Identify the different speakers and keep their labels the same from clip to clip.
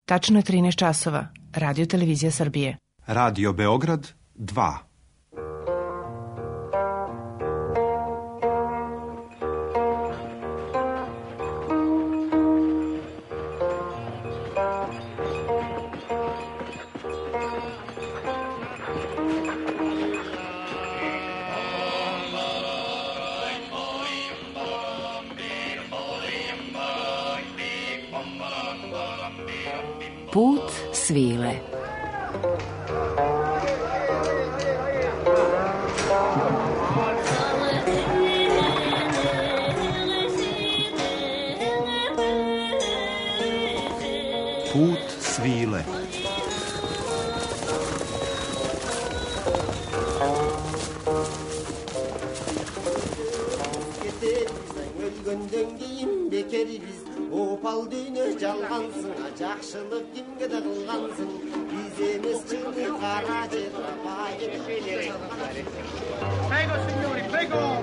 Speaker 1: Tačno je 13 časova. Radio Televizija Srbije.
Speaker 2: Radio Beograd 2.
Speaker 3: Put svile.
Speaker 2: Put svile.
Speaker 4: Opal düğünü çalgansın, жақшылық kimge de kılgansın. Biz emes çıktık kara cerrah
Speaker 5: Prego signori, prego.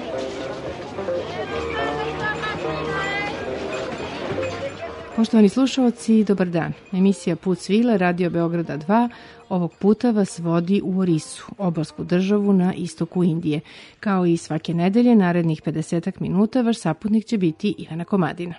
Speaker 1: Poštovani slušalci, dobar dan. Emisija Put svile, Radio Beograda 2, ovog puta vas vodi u Orisu, obalsku državu na istoku Indije. Kao i svake nedelje, narednih 50 minuta, vaš saputnik će biti Ivana Komadina.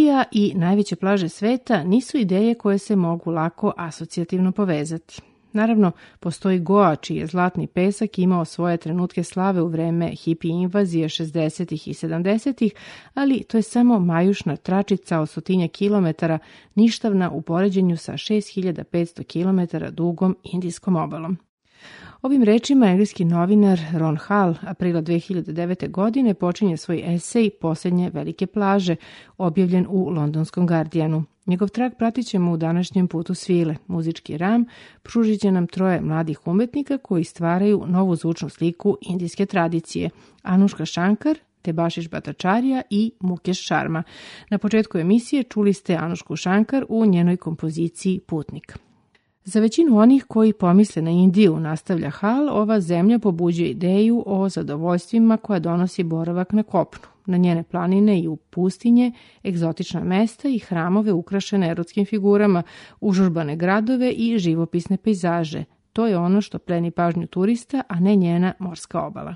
Speaker 1: Indija i najveće plaže sveta nisu ideje koje se mogu lako asocijativno povezati. Naravno, postoji Goa, čiji je zlatni pesak imao svoje trenutke slave u vreme hipi invazije 60. i 70. ali to je samo majušna tračica od 100 kilometara, ništavna u poređenju sa 6500 kilometara dugom indijskom obalom. Ovim rečima engleski novinar Ron Hall aprila 2009. godine počinje svoj esej Posljednje velike plaže, objavljen u londonskom Guardianu. Njegov trag pratit ćemo u današnjem Putu svile. Muzički ram pružit će nam troje mladih umetnika koji stvaraju novu zvučnu sliku indijske tradicije. Anushka Shankar, Debashish Bhattacharya i Mukesh Sharma. Na početku emisije čuli ste Anushku Shankar u njenoj kompoziciji Putnik. Za većinu onih koji pomisle na Indiju, nastavlja Hall, ova zemlja pobuđuje ideju o zadovoljstvima koja donosi boravak na kopnu, na njene planine i u pustinje, egzotična mesta i hramove ukrašene erotskim figurama, užurbane gradove i živopisne pejzaže. To je ono što pleni pažnju turista, a ne njena morska obala.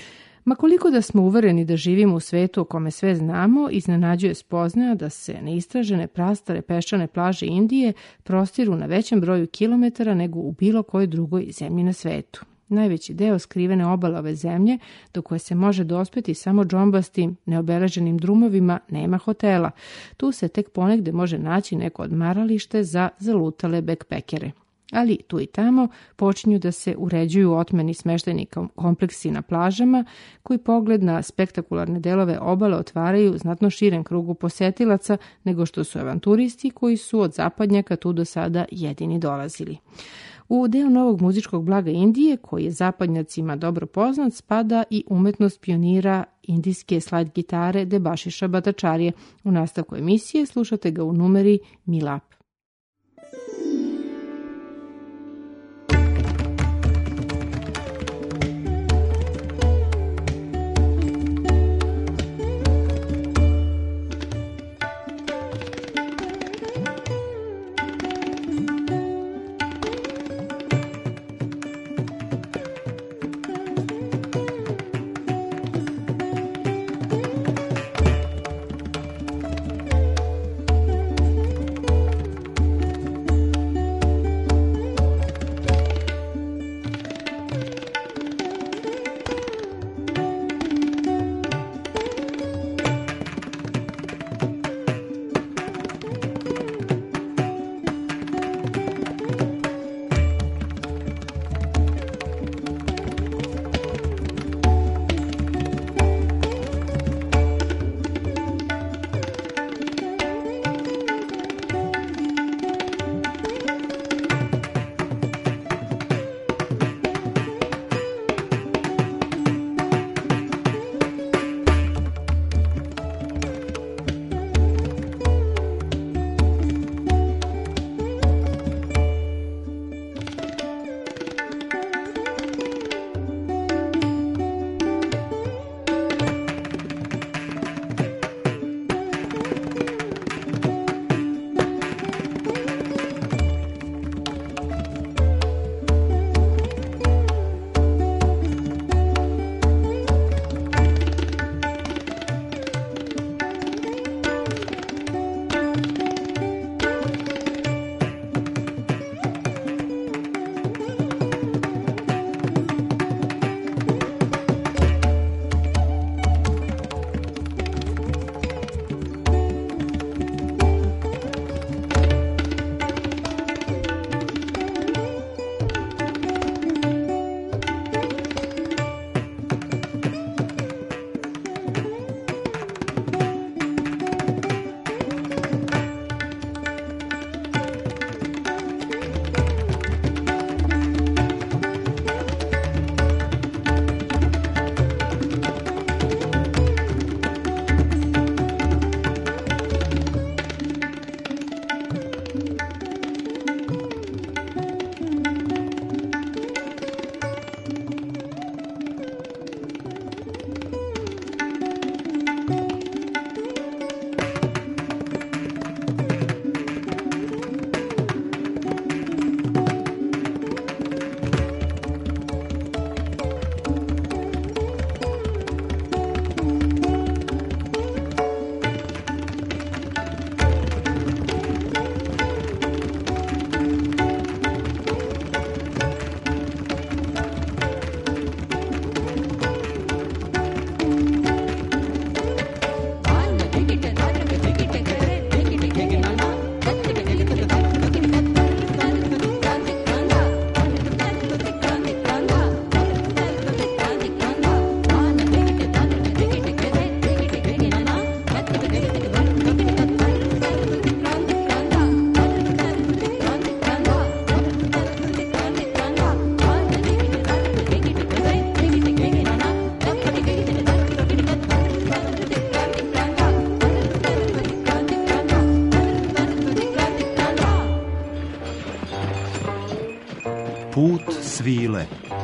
Speaker 1: Ma koliko da smo uvereni da živimo u svetu o kome sve znamo, iznenađuje spoznaja da se neistražene prastare peščane plaže Indije prostiru na većem broju kilometara nego u bilo kojoj drugoj zemlji na svetu. Najveći deo skrivene obale ove zemlje, do koje se može dospeti samo džombastim, neobeleženim drumovima, nema hotela. Tu se tek ponegde može naći neko odmaralište za zalutale bekpekere. Ali tu i tamo počinju da se uređuju otmeni smeštajni kompleksi na plažama, koji pogled na spektakularne delove obale otvaraju znatno širem krugu posetilaca nego što su avanturisti koji su od zapadnjaka tu do sada jedini dolazili. U deo novog muzičkog blaga Indije, koji je zapadnjacima dobro poznat, spada i umetnost pionira indijske slide gitare Debashisha Bhattacharya. U nastavku emisije slušate ga u numeri Milap.
Speaker 2: svile.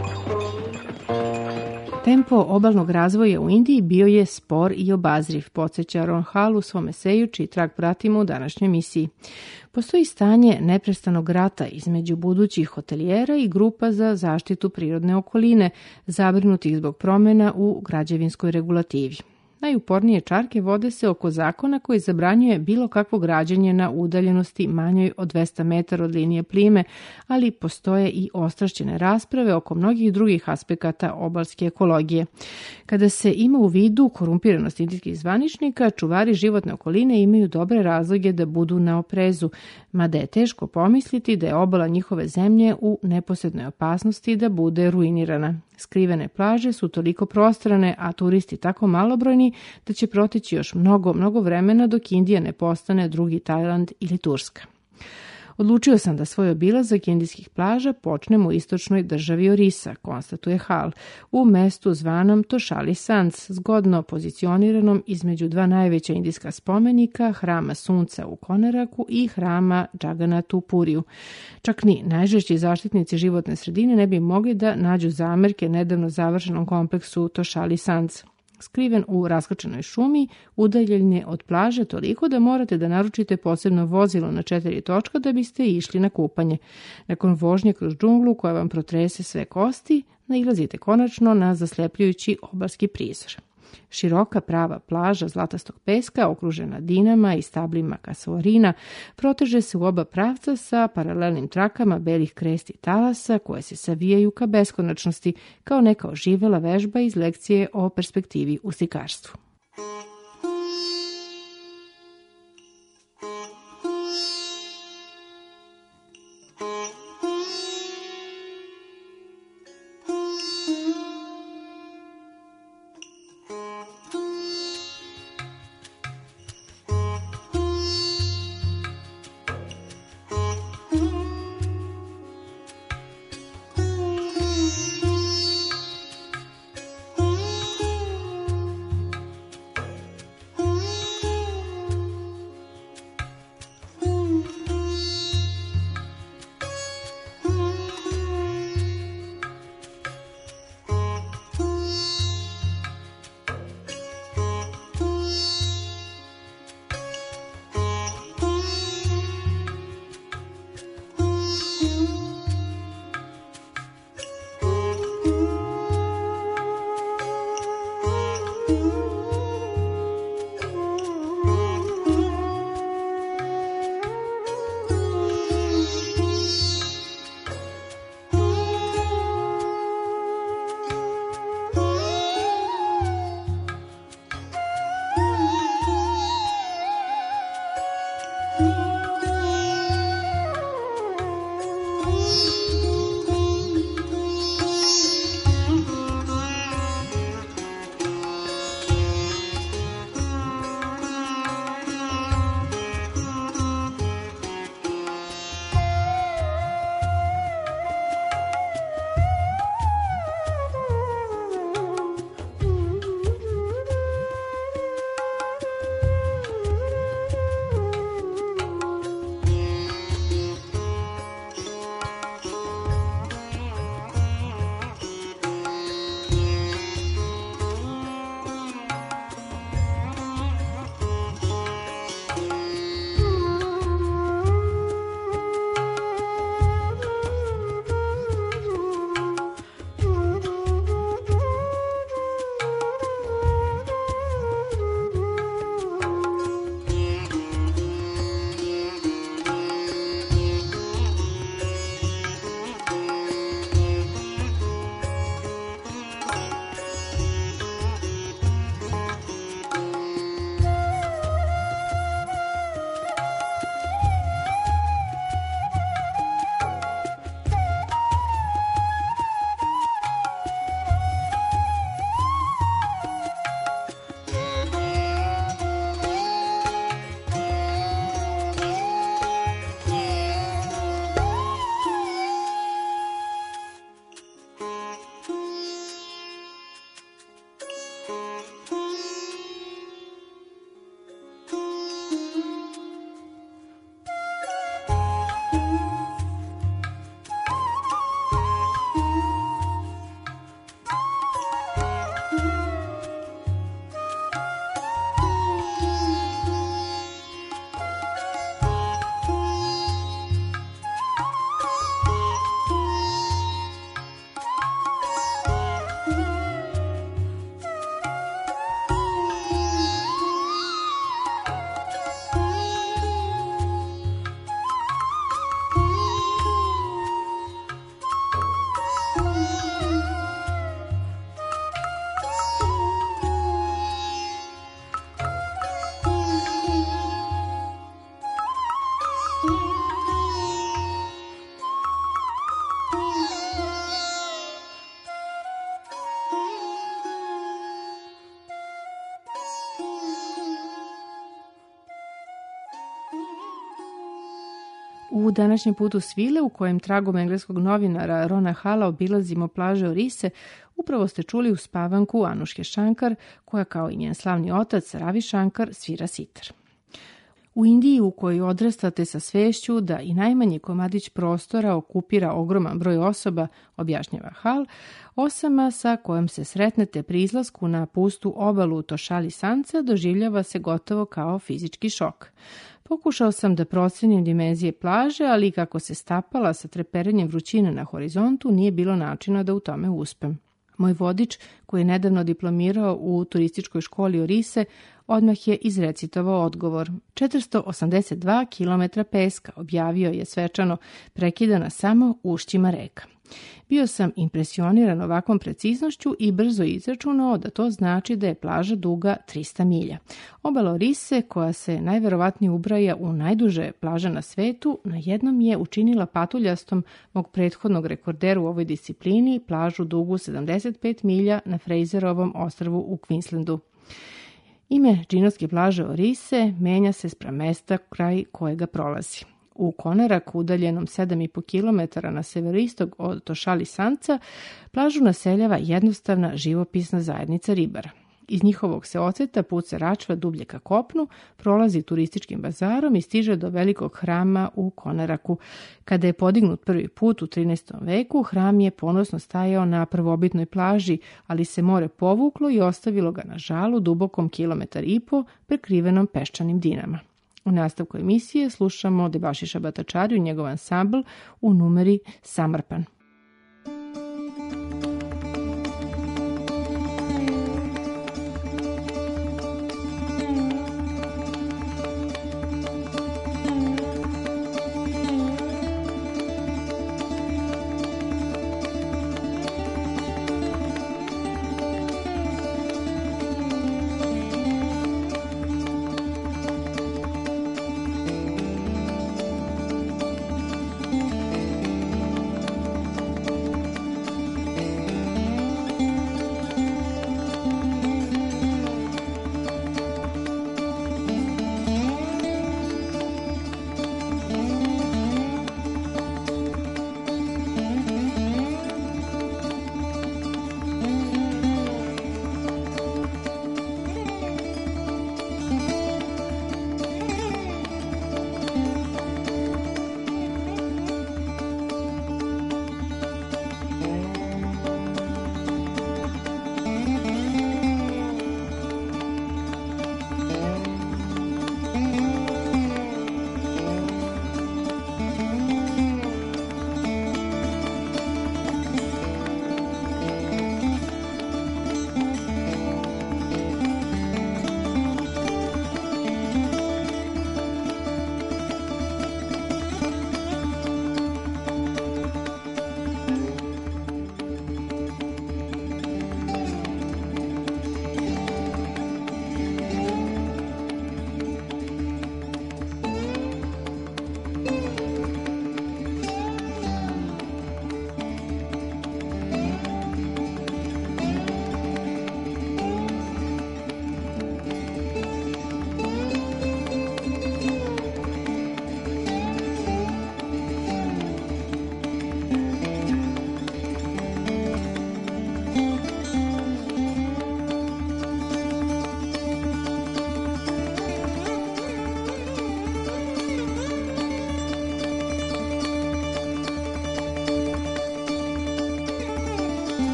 Speaker 1: Tempo obalnog razvoja u Indiji bio je spor i obazriv, podsjeća Ron Hall u svom eseju, čiji trag pratimo u današnjoj emisiji. Postoji stanje neprestanog rata između budućih hotelijera i grupa za zaštitu prirodne okoline, zabrinutih zbog promjena u građevinskoj regulativi. Najupornije čarke vode se oko zakona koji zabranjuje bilo kakvo građenje na udaljenosti manjoj od 200 metara od linije plime, ali postoje i ostrašćene rasprave oko mnogih drugih aspekata obalske ekologije. Kada se ima u vidu korumpiranost indijskih zvaničnika, čuvari životne okoline imaju dobre razloge da budu na oprezu, mada je teško pomisliti da je obala njihove zemlje u neposrednoj opasnosti da bude ruinirana. Skrivene plaže su toliko prostrane, a turisti tako malobrojni da će proteći još mnogo vremena dok Indija ne postane drugi Tajland ili Turska. Odlučio sam da svoj obilazak indijskih plaža počnem u istočnoj državi Orisa, konstatuje Hall, u mestu zvanom Toshali Sands, zgodno pozicioniranom između dva najveća indijska spomenika, hrama Sunca u Konaraku i hrama Džaganata u Puriju. Čak ni najžešći zaštitnici životne sredine ne bi mogli da nađu zamerke nedavno završenom kompleksu Toshali Sands. Skriven u raskrčenoj šumi, udaljen je od plaže toliko da morate da naručite posebno vozilo na 4 točka da biste išli na kupanje. Nakon vožnje kroz džunglu koja vam protrese sve kosti, nailazite konačno na zaslepljujući obalski prizor. Široka prava plaža zlatastog peska, okružena dinama i stablima kasuarina, proteže se u oba pravca sa paralelnim trakama belih kresti talasa koje se savijaju ka beskonačnosti kao neka oživela vežba iz lekcije o perspektivi u slikarstvu. U današnjem putu svile, u kojem tragom engleskog novinara Rona Hala obilazimo plaže Orise, upravo ste čuli uspavanku Anuške Shankar, koja kao i njen slavni otac Ravi Shankar svira sitar. U Indiji, u kojoj odrastate sa svešću da i najmanji komadić prostora okupira ogroman broj osoba, objašnjava Hal, osama sa kojom se sretnete pri izlasku na pustu obalu Tošali Sanca doživljava se gotovo kao fizički šok. Pokušao sam da procenim dimenzije plaže, ali kako se stapala sa treperenjem vrućine na horizontu, nije bilo načina da u tome uspem. Moj vodič, koji je nedavno diplomirao u turističkoj školi Orise, odmah je izrecitovao odgovor. 482 km peska, objavio je svečano, prekidana samo ušćima reka. Bio sam impresioniran ovakvom preciznošću i brzo izračunao da to znači da je plaža duga 300 milja. Obala Orise, koja se najverovatnije ubraja u najduže plaže na svetu, na jednom je učinila patuljastom mog prethodnog rekordera u ovoj disciplini, plažu dugu 75 milja na Fraserovom ostrvu u Queenslandu. Ime džinovske plaže Orise menja se spram mesta kraj kojega prolazi. U Konaraku, udaljenom 7,5 km na severoistog od Tošali Sanca, plažu naseljava jednostavna živopisna zajednica ribara. Iz njihovog se oceta put se račva dublje ka kopnu, prolazi turističkim bazarom i stiže do velikog hrama u Konaraku. Kada je podignut prvi put u 13. veku, hram je ponosno stajao na prvobitnoj plaži, ali se more povuklo i ostavilo ga na žalu dubokom 1,5 km prekrivenom peščanim dinama. U nastavku emisije slušamo Debašiša Batačariju i njegov ansambl u numeri Samarpan.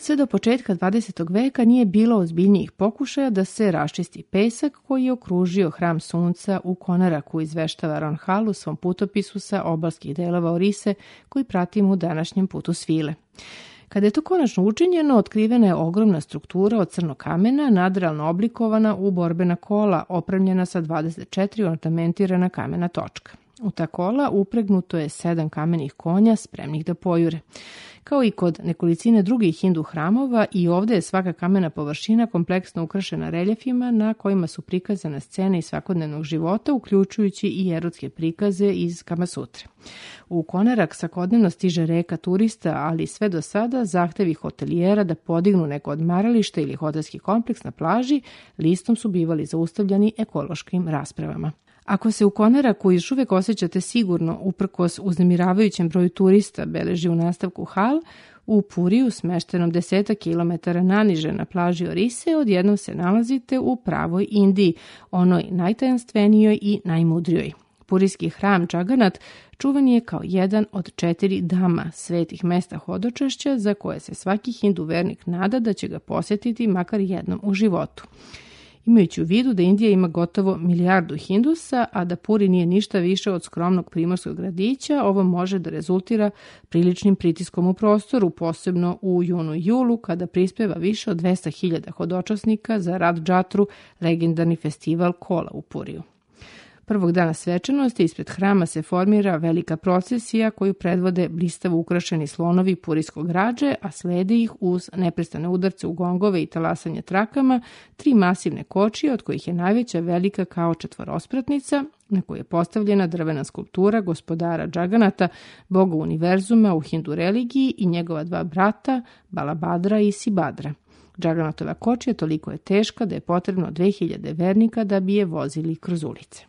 Speaker 1: Sve do početka 20. veka nije bilo ozbiljnijih pokušaja da se raščisti pesak koji je okružio hram sunca u Konaraku, izveštava Ron Hall u svom putopisu sa obalskih delova Orise koji pratimo u današnjem putu svile. Kada je to konačno učinjeno, otkrivena je ogromna struktura od crnog kamena, nadrealno oblikovana u borbena kola, opremljena sa 24 ornamentirana kamena točka. U ta kola upregnuto je 7 kamenih konja spremnih da pojure. Kao i kod nekolicine drugih hindu hramova, i ovde je svaka kamena površina kompleksno ukrašena reljefima na kojima su prikazane scene iz svakodnevnog života, uključujući i erotske prikaze iz Kamasutre. U Konarak svakodnevno stiže reka turista, ali sve do sada zahtevi hotelijera da podignu neko odmaralište ili hotelski kompleks na plaži listom su bivali zaustavljani ekološkim raspravama. Ako se u Konaraku još uvek osjećate sigurno uprkos uznemiravajućem broju turista, beleži u nastavku Hall, u Puriju, smeštenom 10 km naniže na plaži Orise, odjednom se nalazite u pravoj Indiji, onoj najtajanstvenijoj i najmudrijoj. Purijski hram Džaganat čuvan je kao jedan od 4 dama, svetih mesta hodočašća za koje se svaki hindu vernik nada da će ga posjetiti makar jednom u životu. Imajući u vidu da Indija ima gotovo 1 milijardu hindusa, a da Puri nije ništa više od skromnog primorskog gradića, ovo može da rezultira priličnim pritiskom u prostoru, posebno u junu i julu, kada prispeva više od 200.000 hodočasnika za Rad Džatru, legendarni festival kola u Puriju. Prvog dana svečanosti ispred hrama se formira velika procesija koju predvode blistavo ukrašeni slonovi purijskog rađe, a slede ih uz neprestane udarce u gongove i talasanje trakama 3 masivne kočije, od kojih je najveća velika kao četvorospratnica, na kojoj je postavljena drvena skulptura gospodara Džaganata, boga univerzuma u hindu religiji, i njegova 2 brata, Balabhadra i Sibhadra. Džaganatova kočija toliko je teška da je potrebno 2000 vernika da bi je vozili kroz ulice.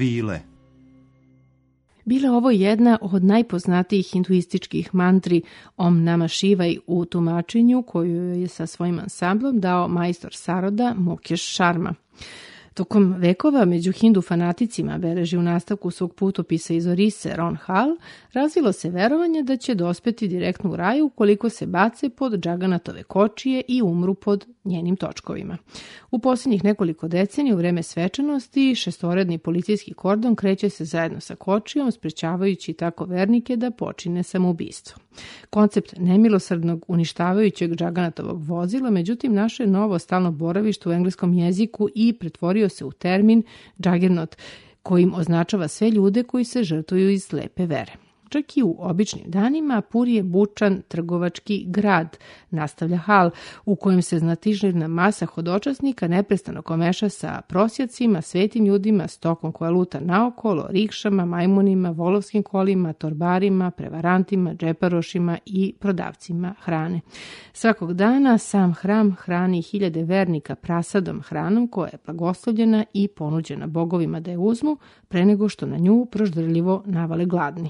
Speaker 2: svile.
Speaker 1: Bila ovo jedna od najpoznatijih hinduističkih mantri Om Namah Shivaj u tumačenju koju je sa svojim ansamblom dao majstor Saroda Mukesh Sharma. Tokom vekova među hindu fanaticima, beleži u nastavku svog putopisa iz Orise Ron Hall, razvilo se verovanje da će dospeti direktno u raju ukoliko se bace pod Džaganatove kočije i umru pod njenim točkovima. U posljednjih nekoliko decenija u vreme svečanosti šestoredni policijski kordon kreće se zajedno sa kočijom, sprečavajući tako vernike da počine samoubistvo. Koncept nemilosrdnog uništavajućeg Džaganatovog vozila, međutim, našo je novo stalno boravište u engleskom jeziku i pretvorio se u termin Juggernaut, kojim označava sve ljude koji se žrtvuju iz slepe vere. Čak i u običnim danima Puri je bučan trgovački grad, nastavlja Hall, u kojem se znatiželjna masa hodočasnika neprestano komeša sa prosjacima, svetim ljudima, stokom koja luta naokolo, rikšama, majmunima, volovskim kolima, torbarima, prevarantima, džeparošima i prodavcima hrane. Svakog dana sam hram hrani hiljade vernika prasadom hranom koja je blagoslovljena i ponuđena bogovima da je uzmu pre nego što na nju proždrljivo navale gladni.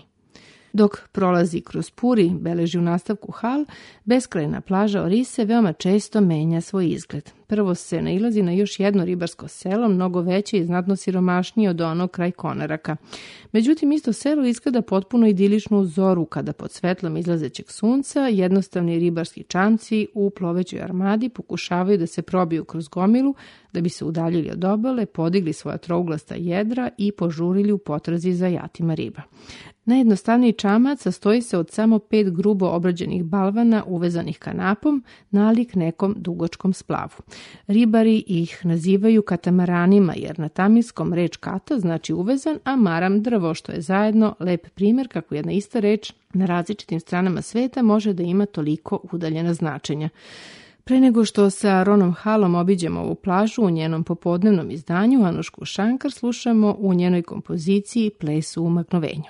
Speaker 1: Dok prolazi kroz Puri, beleži u nastavku Hall, beskrajna plaža Orise veoma često menja svoj izgled. Prvo se nailazi na još jedno ribarsko selo, mnogo veće i znatno siromašnije od onog kraj Konaraka. Međutim, isto selo izgleda potpuno idilično u zoru, kada pod svetlom izlazećeg sunca jednostavni ribarski čamci u plovećoj armadi pokušavaju da se probiju kroz gomilu, da bi se udaljili od obale, podigli svoja trouglasta jedra i požurili u potrazi za jatima riba. Najjednostavniji čamac sastoji se od samo 5 grubo obrađenih balvana uvezanih kanapom, nalik nekom dugačkom splavu. Ribari ih nazivaju katamaranima, jer na tamirskom reč kata znači uvezan, a maram drvo, što je zajedno lep primjer kako jedna ista reč na različitim stranama sveta može da ima toliko udaljena značenja. Pre nego što sa Ronom Hallom obiđemo ovu plažu u njenom popodnevnom izdanju, Anušku Shankar slušamo u njenoj kompoziciji Plesu u magnovenju.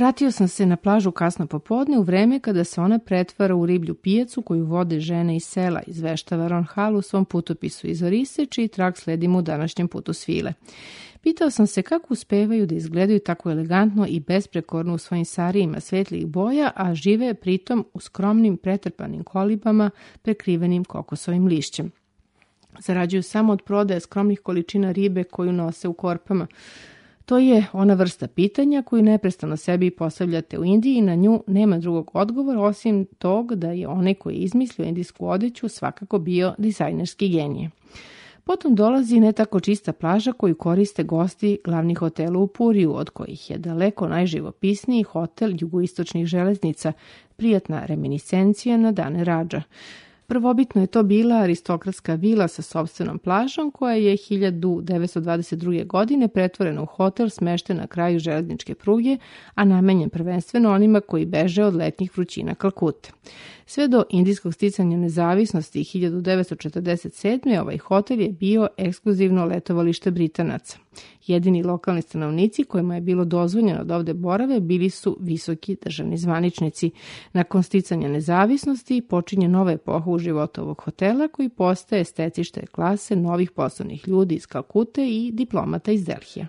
Speaker 1: Vratio sam se na plažu kasno popodne u vreme kada se ona pretvara u riblju pijacu koju vode žene iz sela, izveštava Ron Hall u svom putopisu iz Orise, čiji trag sledimo u današnjem putu svile. Pitao sam se kako uspevaju da izgledaju tako elegantno i besprekorno u svojim sarijima svetlih boja, a žive pritom u skromnim pretrpanim kolibama prekrivenim kokosovim lišćem. Zarađuju samo od prodaje skromnih količina ribe koju nose u korpama. To je ona vrsta pitanja koju neprestano sebi postavljate u Indiji i na nju nema drugog odgovora osim tog da je onaj koji je izmislio indijsku odeću svakako bio dizajnerski genije. Potom dolazi ne tako čista plaža koju koriste gosti glavnih hotela u Puriju, od kojih je daleko najživopisniji hotel jugoistočnih železnica, prijatna reminiscencija na dane Radža. Prvobitno je to bila aristokratska vila sa sopstvenom plažom koja je 1922. godine pretvorena u hotel smešten na kraju železničke pruge, a namenjen prvenstveno onima koji beže od letnjih vrućina Kalkute. Sve do indijskog sticanja nezavisnosti 1947. ovaj hotel je bio ekskluzivno letovalište Britanaca. Jedini lokalni stanovnici kojima je bilo dozvoljeno da ovde borave bili su visoki državni zvaničnici. Nakon sticanja nezavisnosti počinje nova epoha u životu ovog hotela koji postaje stecište klase novih poslovnih ljudi iz Kalkute i diplomata iz Delhija.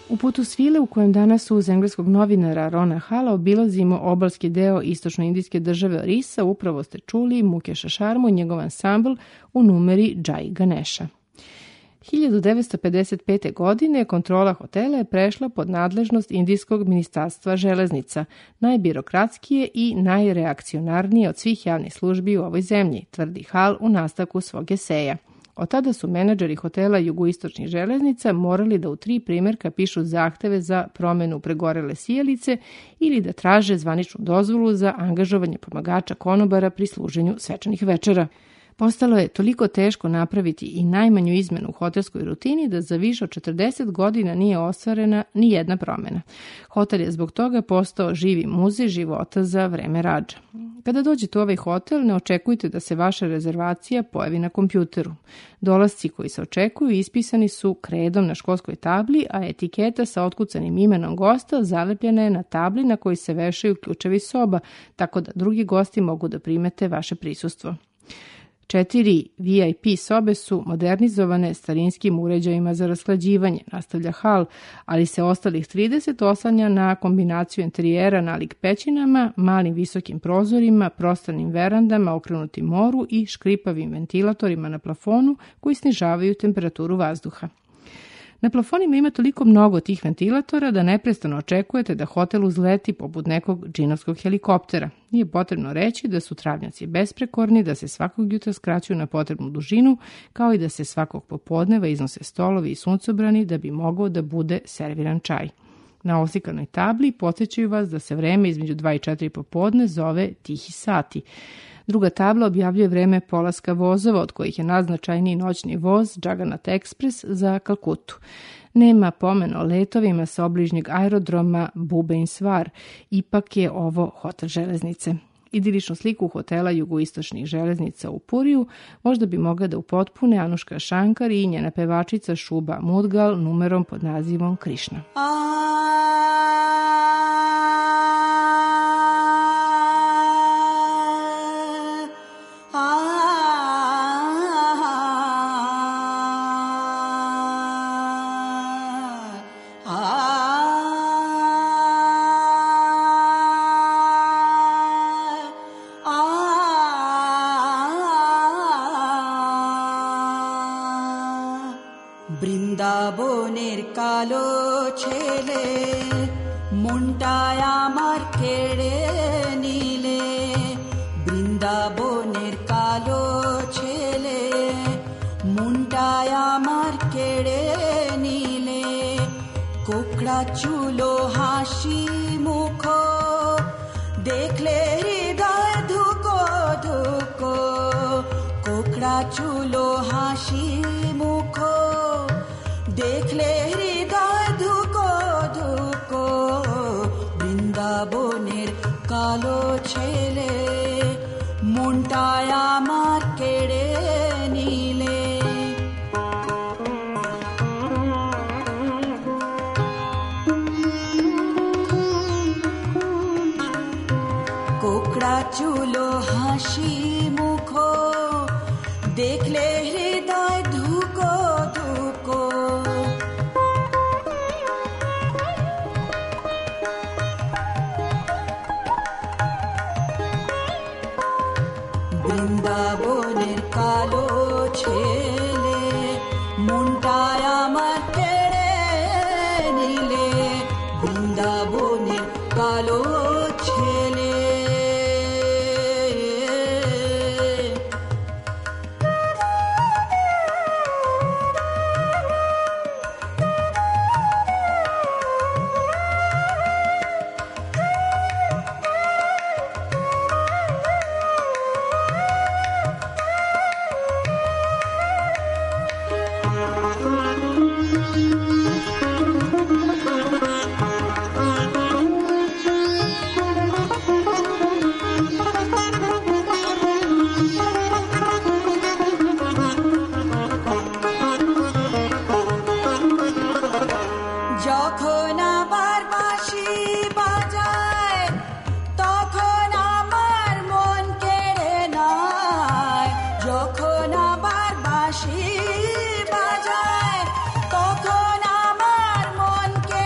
Speaker 1: U putu svile u kojem danas uz engleskog novinara Rona Hala obilazimo obalski deo istočno-indijske države Orisa, upravo ste čuli Mukeša Sharmu i njegov ansambl u numeri Jai Ganesha. 1955. godine kontrola hotela je prešla pod nadležnost Indijskog ministarstva železnica, najbirokratskije i najreakcionarnije od svih javnih službi u ovoj zemlji, tvrdi Hal u nastavku svog eseja. Od tada su menadžeri hotela jugoistočnih železnica morali da u 3 primjerka pišu zahteve za promenu pregorele sijalice ili da traže zvaničnu dozvolu za angažovanje pomagača konobara pri služenju svečanih večera. Postalo je toliko teško napraviti i najmanju izmenu u hotelskoj rutini da za više od 40 godina nije ostvarena ni jedna promjena. Hotel je zbog toga postao živi muzej života za vreme Radža. Kada dođete u ovaj hotel, ne očekujte da se vaša rezervacija pojavi na kompjuteru. Dolasci koji se očekuju ispisani su kredom na školskoj tabli, a etiketa sa otkucanim imenom gosta zalepljena je na tabli na kojoj se vešaju ključevi soba, tako da drugi gosti mogu da primete vaše prisustvo. 4 VIP sobe su modernizovane starinskim uređajima za rashlađivanje, nastavlja Hal, ali se ostalih 30 oslanja na kombinaciju interijera nalik pećinama, malim visokim prozorima, prostranim verandama okrenutim moru i škripavim ventilatorima na plafonu koji snižavaju temperaturu vazduha. Na plafonima ima toliko mnogo tih ventilatora da neprestano očekujete da hotel uzleti poput nekog džinovskog helikoptera. Nije potrebno reći da su travnjaci besprekorni, da se svakog jutra skraćuju na potrebnu dužinu, kao i da se svakog popodneva iznose stolovi i suncobrani da bi mogao da bude serviran čaj. Na oslikanoj tabli podsjećaju vas da se vreme između 2 i 4 popodne zove tihi sati. Druga tabla objavljuje vreme polaska vozova, od kojih je najznačajniji noćni voz Jagannath Express za Kalkutu. Nema pomena o letovima sa obližnjeg aerodroma Bhubaneswar, ipak je ovo hotel železnice. Idiličnu sliku hotela jugoistočnih železnica u Puriju možda bi mogla da upotpune Anuška Shankar i njena pevačica Shubha Mudgal numerom pod nazivom Krishna.
Speaker 6: বৃন্দাবনের কালো ছেলে মনটায় আমার কেড়ে নিলে, বৃন্দাবনের কালো ছেলে মনটায় আমার কেড়ে নিলে, কোকড়া চুলো হাসি মুখ দেখলে হৃদয় ধুকো ধুকো, কোকড়া চুলো হাসি মুখ দেখলে হৃদয় ধুকো ধুকো, বৃন্দাবনের কালো ছেলে মনটায় আমার কেড়ে নিলে। কোকড়া চুলো হাসি মুখ দেখলে হৃদয় ধুকো ধুকো, বৃন্দাবনের কালো ছেলে মনটায় আমার কেড়ে নিলে, বৃন্দাবনের কালো ছেলে। যখন আবার বাঁশি বাজায় তখন আমার মন কেড়ে নেয়, যখন আবার বাঁশি বাজায় তখন আমার মন কেড়ে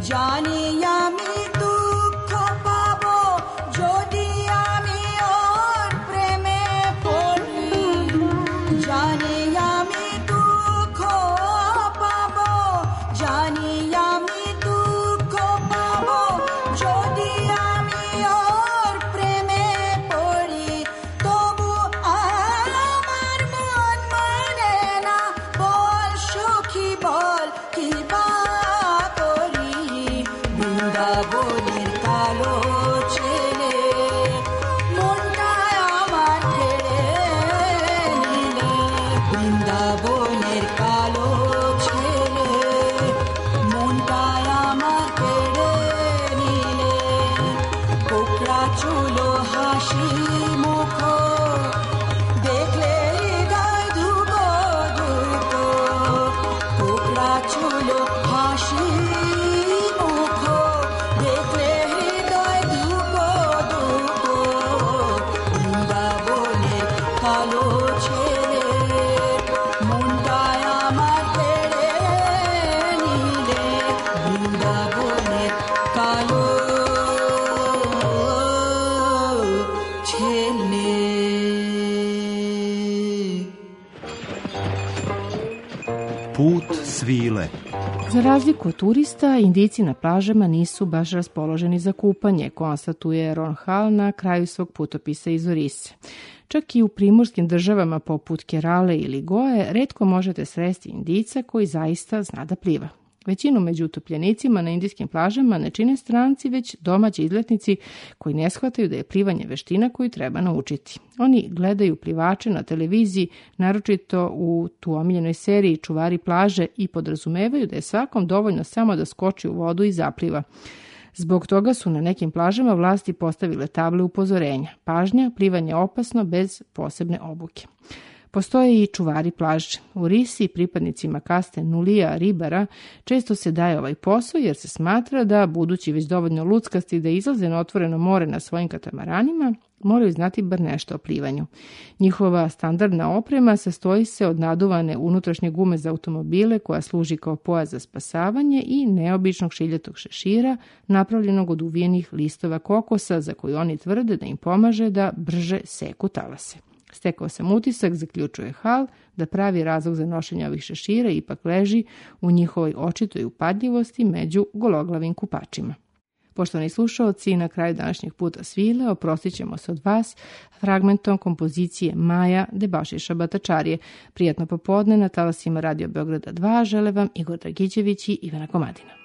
Speaker 6: জানি আমি দুঃখ পাবো যদি আমি ওর প্রেমে পড়ি জানি আমি দুঃখ পাবো জানি আমি দুঃখ পাবো যদি আমি ওর প্রেমে পড়ি তবু আমার মন মানে না বল সুখী বল কি বা করি বৃন্দাবনের কালো ছেলে মনটা আমার কেড়ে নিলে বৃন্দাবনের কালো ছেলে মনটা আমার কেড়ে নিলে কোকড়া চুলো হাসি মুখ দেখলে হৃদয় ধুকো ধুকো কোকড়া চুলো হাসি মুখ দেখলে হৃদয় ধুকো ধুকো বৃন্দাবনের কালো ছেলে মনটা আমার কেড়ে নিলে বৃন্দাবনের কালো ছেলে
Speaker 2: Put svile.
Speaker 1: Za razliku od turista, Indijci na plažama nisu baš raspoloženi za kupanje, konstatuje Ron Hall na kraju svog putopisa iz Orise. Čak i u primorskim državama poput Kerale ili Goe, retko možete sresti Indijca koji zaista zna da pliva. Većinu među utopljenicima na indijskim plažama ne čine stranci, već domaći izletnici koji ne shvataju da je plivanje veština koju treba naučiti. Oni gledaju plivače na televiziji, naročito u tu omiljenoj seriji Čuvari plaže, i podrazumevaju da je svakom dovoljno samo da skoči u vodu i zapliva. Zbog toga su na nekim plažama vlasti postavile table upozorenja. Pažnja, plivanje je opasno bez posebne obuke. Postoje i čuvari plaže. U Risi pripadnicima kaste Nulija ribara često se daje ovaj posao jer se smatra da, budući već dovoljno luckasti da izlaze na otvoreno more na svojim katamaranima, moraju znati bar nešto o plivanju. Njihova standardna oprema sastoji se od naduvane unutrašnje gume za automobile koja služi kao pojas za spasavanje i neobičnog šiljatog šešira napravljenog od uvijenih listova kokosa za koju oni tvrde da im pomaže da brže seku talase. Stekao sam utisak, zaključuje Hall, da pravi razlog za nošenje ovih šešira ipak leži u njihovoj očitoj upadljivosti među gologlavim kupačima. Poštovani slušaoci, na kraju današnjeg puta svile oprostit ćemo se od vas fragmentom kompozicije Maja Debašiša Batačarije. Prijatno popodne na talasima Radio Beograda 2 žele vam Igor Dragićević i Ivana Komadina.